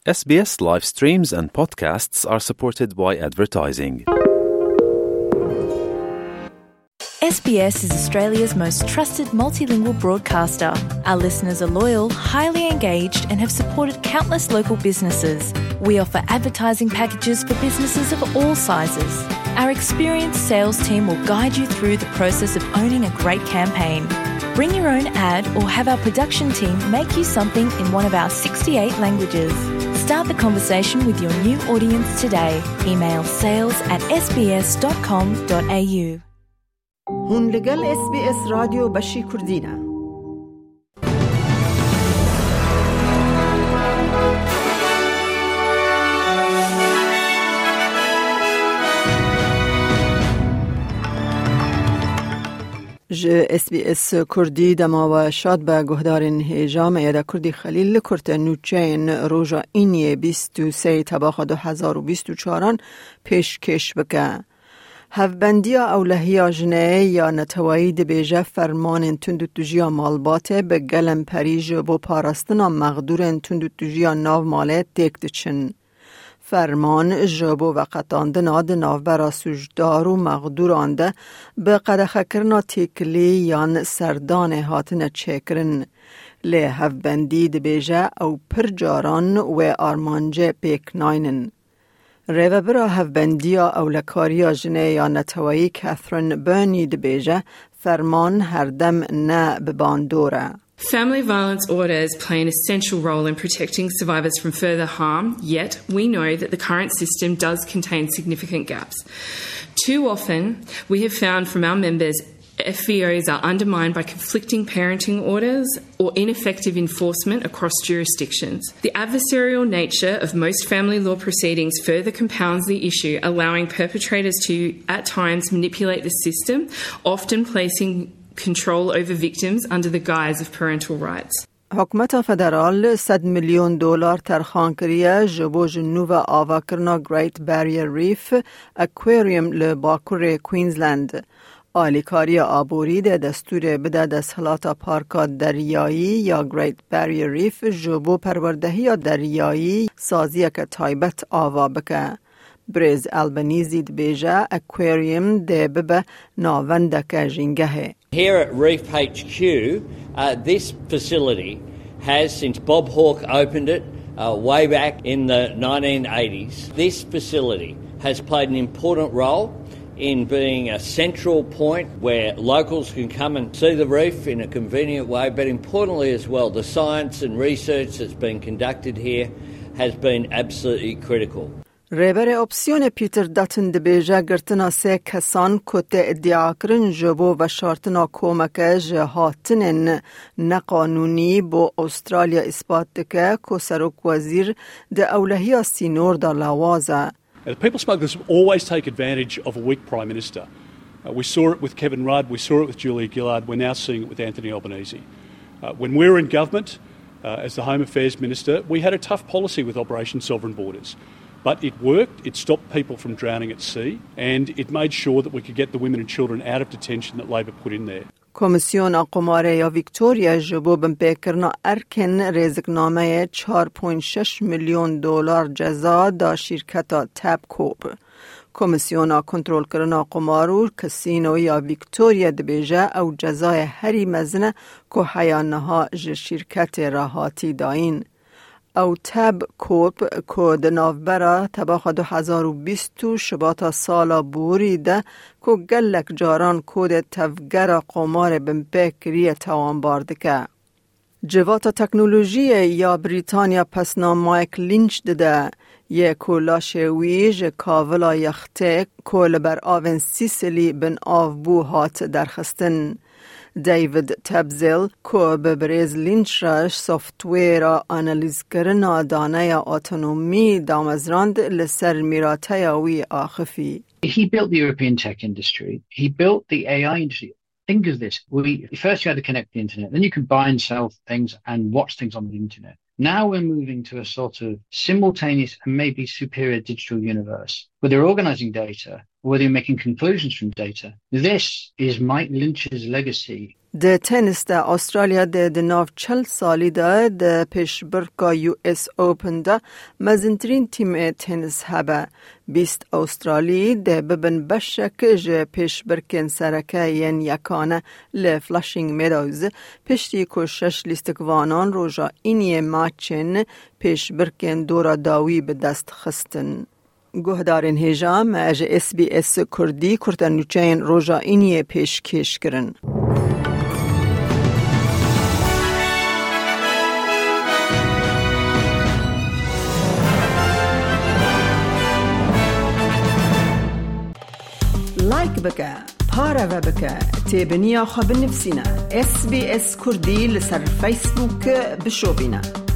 SBS live streams and podcasts are supported by advertising. SBS is Australia's most trusted multilingual broadcaster. Our listeners are loyal, highly engaged and have supported countless local businesses. We offer advertising packages for businesses of all sizes. Our experienced sales team will guide you through the process of owning a great campaign. Bring your own ad or have our production team make you something in one of our 68 languages. Start the conversation with your new audience today. Email sales@sbs.com.au. هون لگل SBS رادیو بشی کردینه. SBS کردی دما و شاد به گهدارین هیجام یده کردی خلیل کرد نوچین روژا اینی 23 تباخ 2024 پیش کش بکه. هفبندی اولهی جنه یا نتوایی دبیجه فرمان تندوتوژیا مالباته به گلم پریج و پارستنا مغدور تندوتوژیا ناو ماله تکتچن. فرمان جبو و قطاندنا ده ناو برا سوجدار و مغدور آنده به قدخه کرنا تیکلی یان سردان هاتن چکرن. لی هفبندی دبیجه او پر جاران و آرمانجه پیک ناینن. ریوبرا هفبندیا اولکاریا جنه یا نتوایی کاترین برنی دبیجه فرمان هر دم نه بباندوره. Family violence orders play an essential role in protecting survivors from further harm, yet we know that the current system does contain significant gaps. Too often, we have found from our members FVOs are undermined by conflicting parenting orders or ineffective enforcement across jurisdictions. The adversarial nature of most family law proceedings further compounds the issue, allowing perpetrators to, at times, manipulate the system, often placing control over victims under the guise of parental rights. حکومت فدرال $100 میلیون ترخان کریه جبو جنوب آوا کرنا گریت باریر ریف اکویریم لباکور کوینزلند. آلیکاری آبوری ده دستور بده دستحالات پارکا دریایی یا گریت باریر ریف جبو پروردهی دریایی سازیه که تایبت آوا بکه. بریز البنیزی بیجه اکویریم ده ببه ناونده جنگه. Here at Reef HQ, this facility has, since Bob Hawke opened it way back in the 1980s, this facility has played an important role in being a central point where locals can come and see the reef in a convenient way, but importantly as well, the science and research that's been conducted here has been absolutely critical. ریبر اپسیون پیتر داتن دبیجه گرتنا سه کسان کت ادعا کرن جبو و شارتنا کومک جهاتن نقانونی با استرالیا اثبات دکه که سروک وزیر ده اولهی سینور دا لاوازه. People smugglers always take advantage of a weak Prime Minister. We saw it with Kevin Rudd, we saw it with Julia Gillard, we're now seeing it with Anthony Albanese. When we were in government, as the Home Affairs Minister, we had a tough policy with Operation Sovereign Borders. But it worked, it stopped people from drowning at sea, and it made sure that we could get the women and children out of detention that Labor put in there. کمیسیون قماره یا ویکتوریا جبو بمپیکرنا ارکن رزقنامه $4.6 میلیون جزا دا شرکت تاب کوپ. کمیسیون کنترل کرنا قمارو کسینو یا ویکتوریا دبیجه او جزای هری مزنه که حیانها شرکت راحتی داین. او تاب کوپ که دنافبرا تباخ 2020 شباتا سالا بوری ده که گلک جاران کود تفگر قمار بمپکری توان باردکه. جواتا تکنولوژی یا بریتانیا پسنا مایک لینچ ده یک لاشویج کاولا یخته کل بر آون سیسلی بن آفبو هات درخستن. دیوید تبزل که به بریز لینچ راش سافتویر آنالیز کرنا دانه اتونومی دامزراند لسر میراته وی آخفی. He built the European tech industry. He built the AI industry. Think of this. First you had to connect the internet. Then you could buy and sell things and watch things on the internet. Now we're moving to a sort of simultaneous and maybe superior digital universe where they're organizing data, where they're making conclusions from data. This is Mike Lynch's legacy. د تنس د استرالیا د ناف 40 سالی د پیش برکا یو اس اوپن دا مزنترین تیم تنس هبه 20 استرالی د ببن بشک ج پیش برکن سرکه ین یکانه لفلاشینگ میدوز پشتی کوشش لیستکوانان روژا اینی ماچن پیش برکن دورا داوی به دست خستن. گهدارین هجام از SBS کردی کرتنوچین روژا اینی پیش کش کرن. لایک بکه، پاره و بکه، تیبنیا خواب نفسینا SBS کردی لسر فیسبوک بشو بینا.